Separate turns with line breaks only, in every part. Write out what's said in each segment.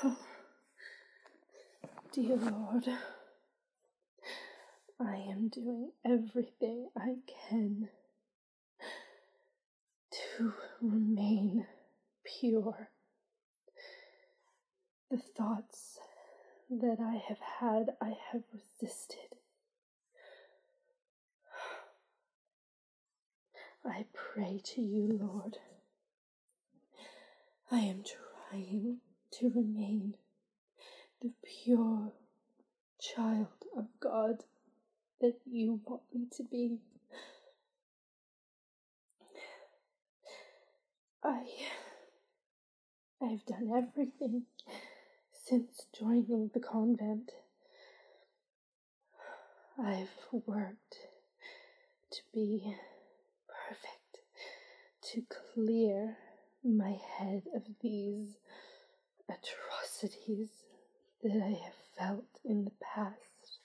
Dear Lord, I am doing everything I can to remain pure. The thoughts that I have had, I have resisted. I pray to you, Lord. I am trying to remain the pure child of God that you want me to be. I've done everything since joining the convent. I've worked to be perfect, to clear my head of these atrocities that I have felt in the past,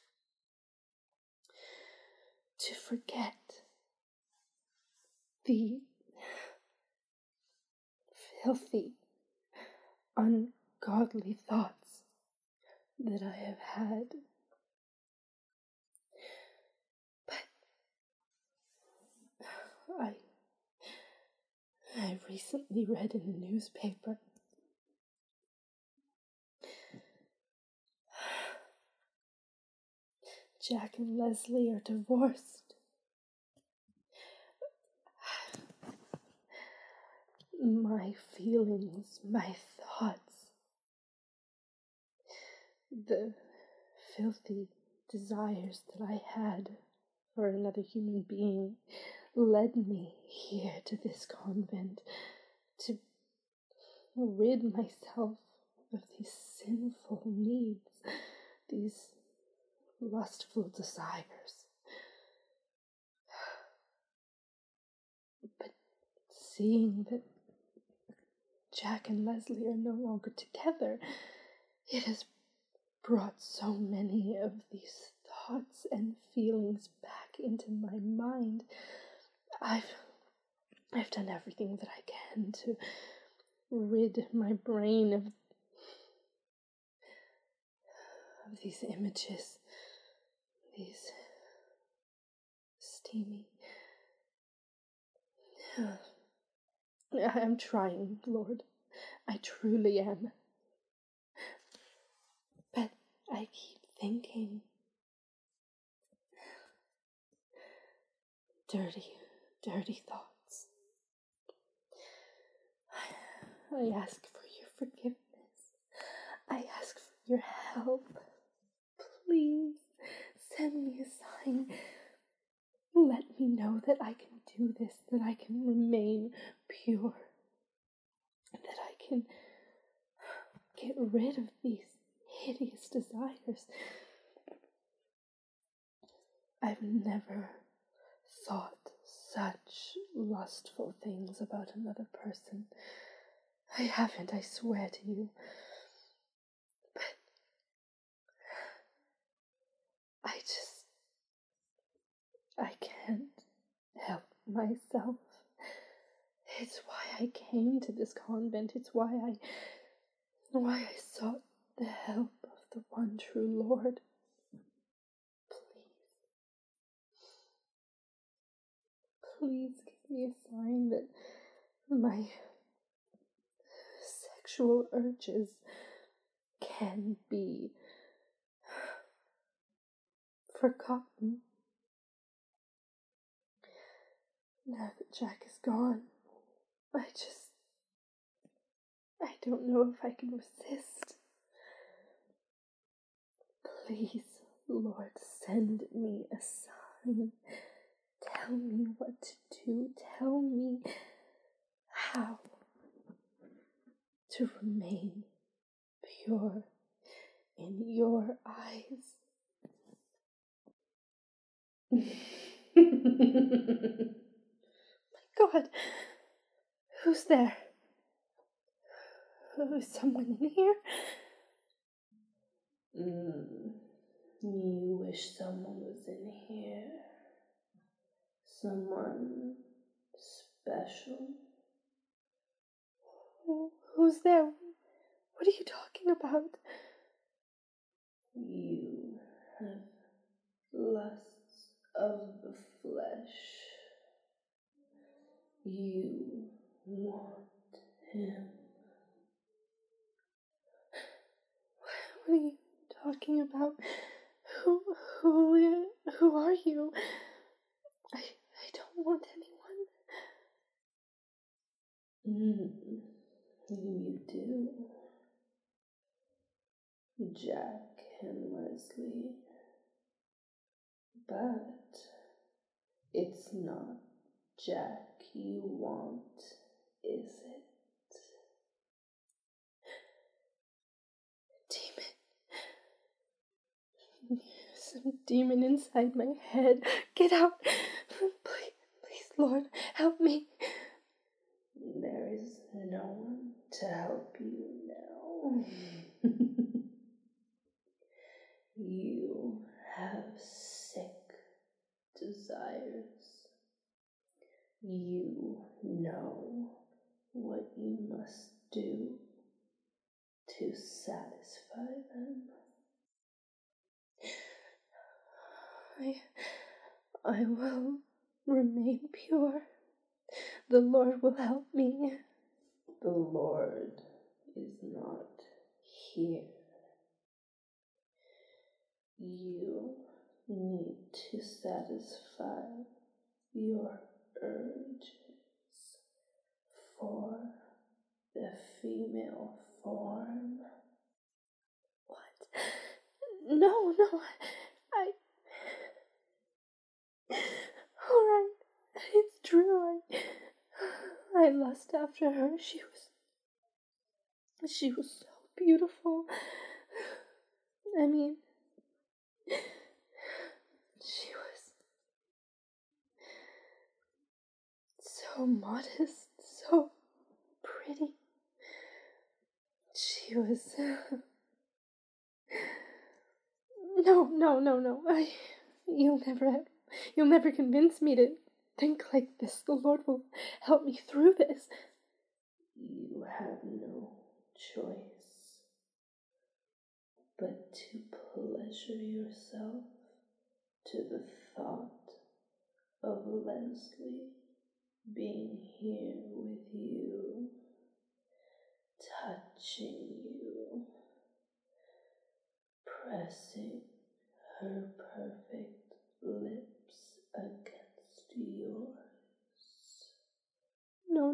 to forget the filthy, ungodly thoughts that I have had. But I recently read in the newspaper Jack and Leslie are divorced. My feelings, my thoughts, the filthy desires that I had for another human being led me here to this convent to rid myself of these sinful needs, these lustful desires. But seeing that Jack and Leslie are no longer together, it has brought so many of these thoughts and feelings back into my mind. I've done everything that I can to rid my brain of these images, these steamy. I'm trying, Lord. I truly am. But I keep thinking. Dirty thoughts. I ask for your forgiveness. I ask for your help. Please send me a sign. Let me know that I can do this, that I can remain pure, that I can get rid of these hideous desires. I've never thought such lustful things about another person. I haven't, I swear to you. But I can't help myself. It's why I came to this convent. It's why I sought the help of the one true Lord. Please give me a sign that my sexual urges can be forgotten. Now that Jack is gone, I don't know if I can resist. Please, Lord, send me a sign. Tell me what to do. Tell me how to remain pure in your eyes. My God, who's there? Is someone in here?
You wish someone was in here. Someone special.
Who's there? What are you talking talking about?
You have lusts of the flesh. You want him.
What are you talking about? Who are you? I don't want anyone.
You do. Jack and Leslie. But it's not Jack you want, is it?
Demon. Some demon inside my head. Get out. Please, Lord, help me.
There is no one to help you now. You have sick desires. You know what you must do to satisfy them.
I will remain pure. The Lord will help me.
The Lord is not here. You need to satisfy your urges for the female form.
What? No, I... Alright, it's true. I lust after her. She was so beautiful. I mean, she was so modest, so pretty. She was... No. You'll never convince me to think like this. The Lord will help me through this.
You have no choice but to pleasure yourself to the thought of Leslie being here with you, touching you, pressing her perfect lips against yours.
No.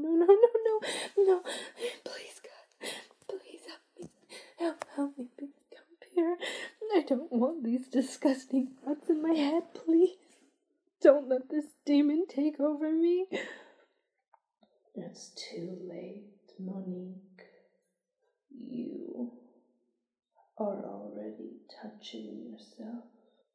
Please, God. Please help me. Help me become pure. I don't want these disgusting thoughts in my head, please. Don't let this demon take over me.
It's too late, Monique. You are already touching yourself.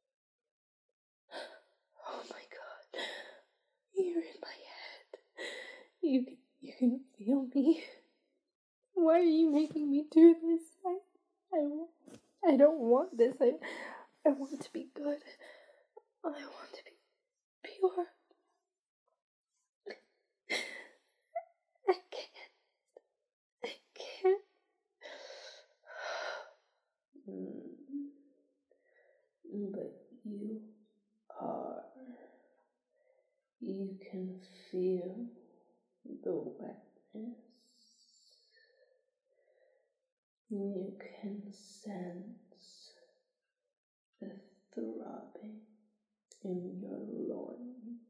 Oh my God. You're in my head. You can feel me. Why are you making me do this? I don't want this. I want to be good. I want to be pure. I can't.
But you are. You can feel the wetness. You can sense the throbbing in your loins.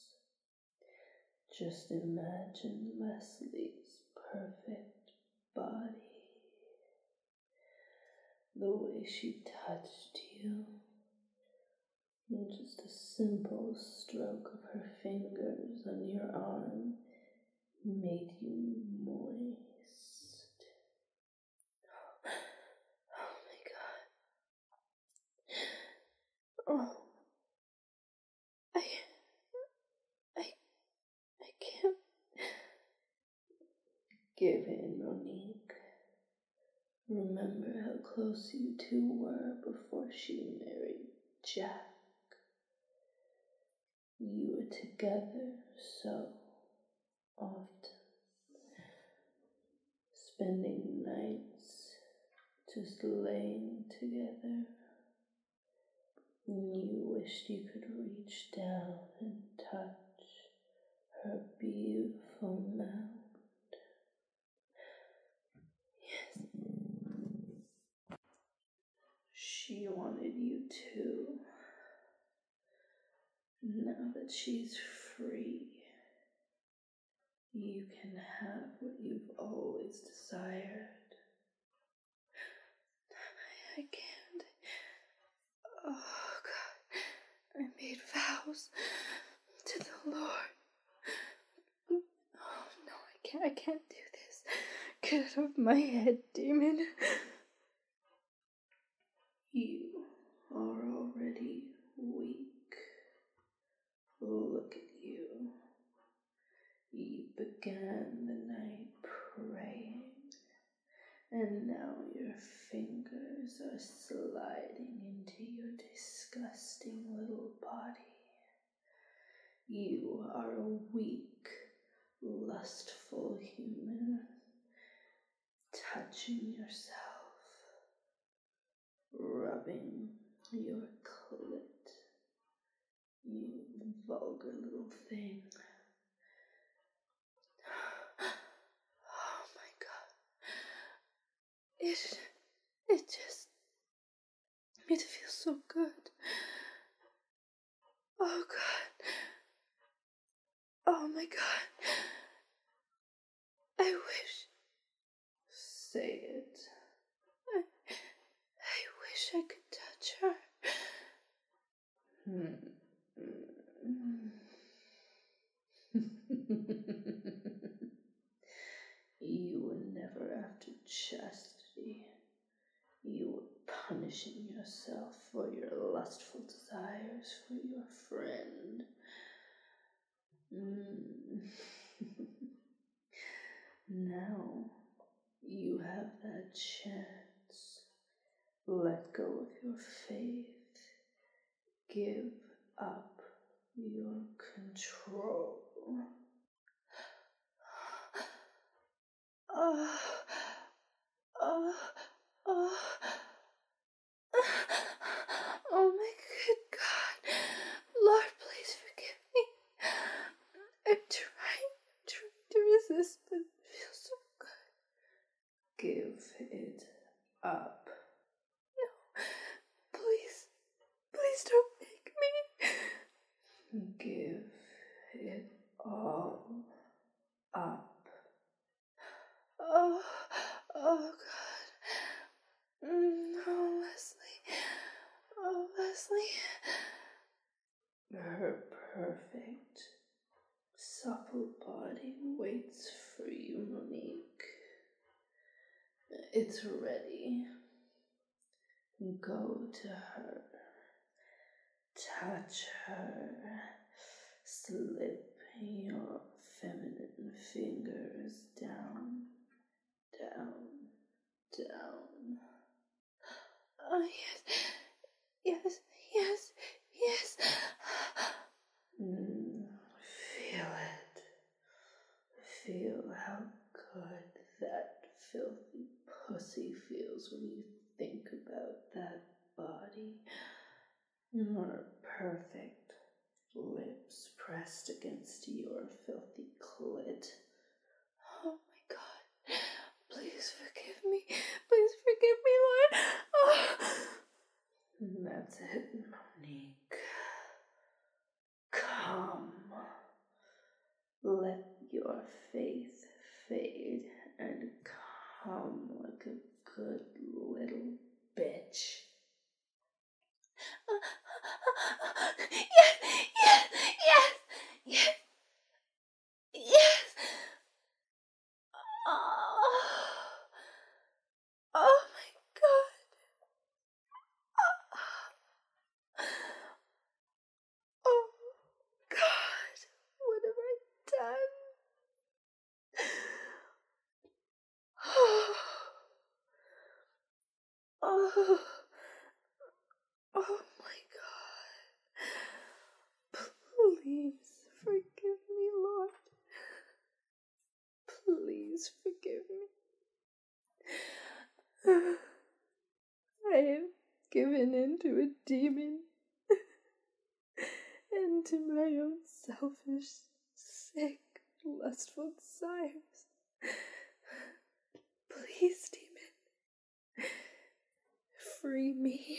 Just imagine Leslie's perfect body, the way she touched you, and just a simple stroke of her fingers on your arm made you moist.
Oh my God. Oh. I can't.
Give in, Monique. Remember how close you two were before she married Jack. You were together so often, spending nights just laying together. You wished you could reach down and touch her beautiful mouth. Yes. She wanted you too. Now that she's free, you can have what you've always desired.
I can't. Oh, God. I made vows to the Lord. Oh, no, I can't do this. Get out of my head, demon.
You are already weak. Look at you. You began the night praying, and now your fingers are sliding into your disgusting little body. You are a weak, lustful human, touching yourself, rubbing your clit. You vulgar little thing.
Oh my God. It just feels so good. Oh God. Oh my God. I wish.
Say it.
I wish I could touch her.
You were never after chastity. You were punishing yourself for your lustful desires for your friend. Now you have that chance. Let go of your faith. Give up your control.
Oh, oh, oh, oh my good God. Lord, please forgive me. I'm trying to resist, but it feels so good.
Give it up.
No, please don't make me.
Give it all up.
Oh God. Oh, Leslie. Oh, Leslie.
Her perfect, supple body waits for you, Monique. It's ready. Go to her. Touch her. Slip your feminine fingers down, down, down.
Oh, yes.
Feel it. Feel how good that filthy pussy feels when you think about that body. Her perfect lips pressed against your filthy clit.
Oh my God. Please forgive me. Please forgive me, Lord. Oh.
That's it, Monique. Come. Let your faith fade and come like a good little bitch.
Yes. Oh my God. Oh God. What have I done? Oh my God. Please forgive me, Lord. Please forgive me. given in to a demon and to my own selfish, sick, lustful desires. Please, demon, free me.